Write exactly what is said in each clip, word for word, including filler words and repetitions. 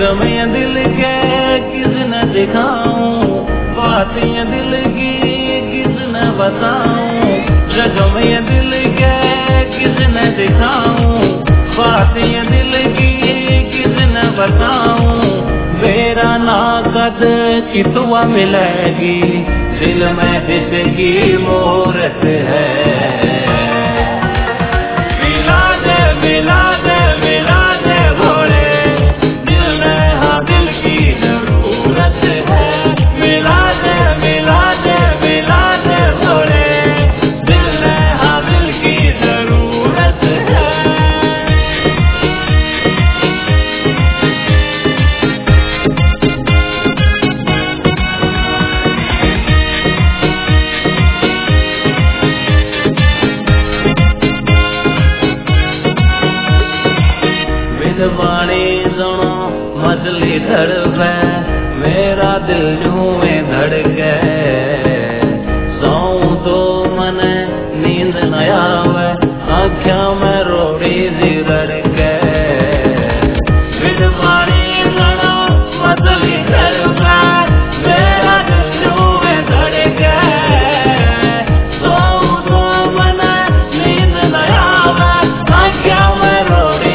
जगह दिल के किस न दिखाऊं, बातें दिल की किस न बताऊं, जगह दिल के किस न दिखाऊं, बातें दिल की किस न बताऊं। मेरा नाकद चितवा मिलेगी, दिल में जिसकी मूरत है। मिला दे मिला दे मिला दे भोले, दिल में हाँ दिल की जरूरत है। मिला दे मिला दे मिला दे भोले, दिल में हाँ दिल की जरूरत है। वाणी सुनो मछली धड़के, मेरा दिल यूं में धड़के। सोऊं तो मन नींद न आवे, आँखों में रोड़ी सी रड़के। वाणी सुनो मछली धड़के, मेरा दिल यूं में धड़के। सोऊं तो मन नींद न आवे, आँखों में रोड़ी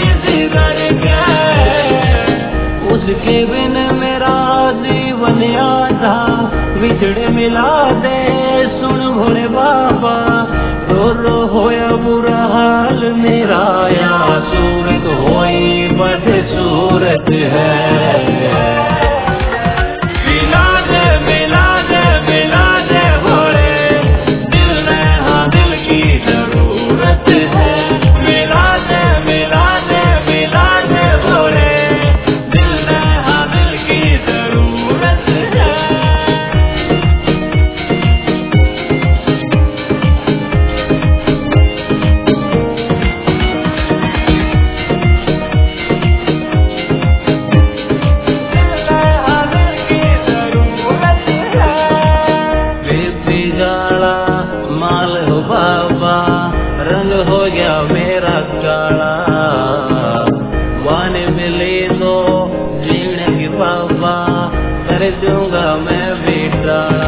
उसके बिन मेरा जीवन आधा, बिछड़े मिला दे सुन भोले बाबा। रो रो होया बुरा हाल मेरा, या सूरत होई बद सूरत है। मिला दे मिला दे मिला दे भोले, दिल में हाँ दिल की जरूरत है। मिला दे मिला दे मिला दे भोले, रंग हो गया मेरा काला। वाने मिले तो जीने की बाबा, कर दूंगा मैं भी टाला।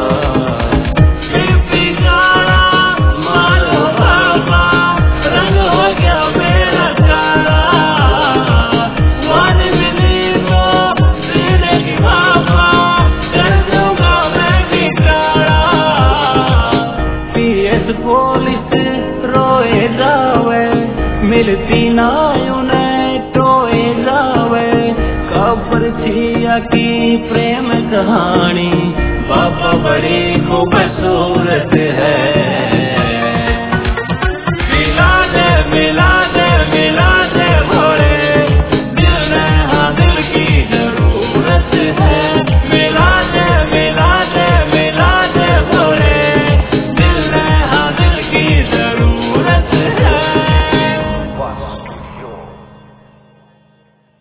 माल हो बाबा, रंग हो गया मेरा काला। वाने मिले तो जीने की बाबा, कर दूंगा मैं भी टाला। पीएस पुलिस रोए जावे, मिलती ना उन्हें टोए जावे। खबर छिया की प्रेम कहानी, बाबा बड़ी खूबसूरत